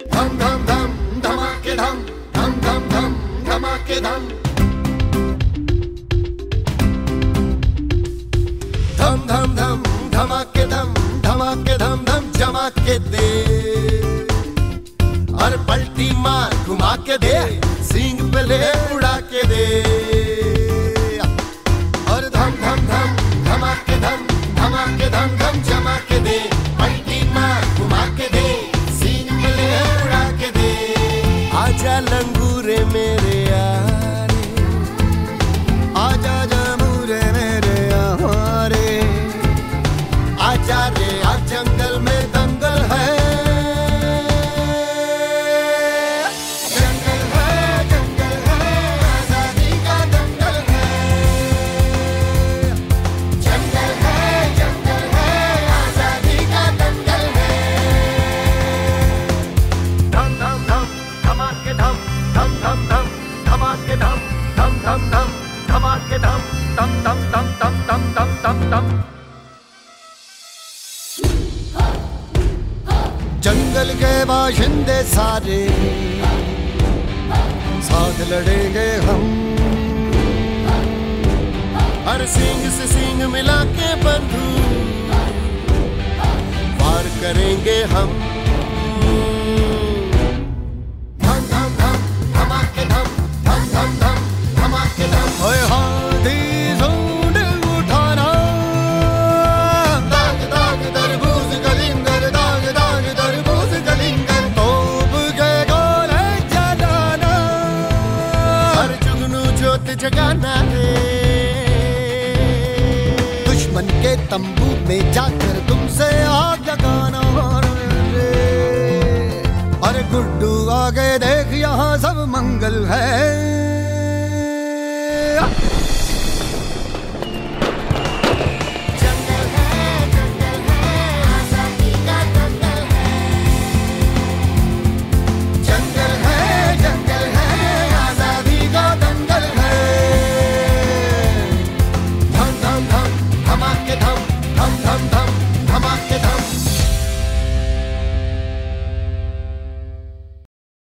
धम धम धम धमाके धम धम धम धम धमाके धम धम धम धम धमाके धम धमाके धम धम जमा के दे और पलटी मार घुमा के दे सींग पे ले उड़ा के दे और धम धम धम धमाके धम धमाके धम धम जमा के दे पलटी मार घुमा के दे सींग पे ले उड़ा के दे आजा लंगूरे मेरे यारे आजा जमूरे मेरे यारे आजा रे आज जंगल में दंगल है आजादी का दंगल है आजादी का दंगल है धम धम धम धमाके धम धम धम धम धमाके धम धम धम धम धमाके धम धम धम धम धम धम धम धम धम जंगल के बाशिंदे सारे साथ लड़ेंगे हम हर सींग से सींग मिला के बंधु वार करेंगे हम धम धम धम धमाके धम धम धम धम धमाके धम ओए हाथी सूंड उठाना दाग दाग तरबूज कलिंगर दाग दाग तरबूज कलिंगर तोप के गोले जलाना हर जुगनू जोत जगाना है दुश्मन के तंबू में जाकर तुमसे आग लगाना अरे गुड्डू आगे देख यहाँ सब मंगल है।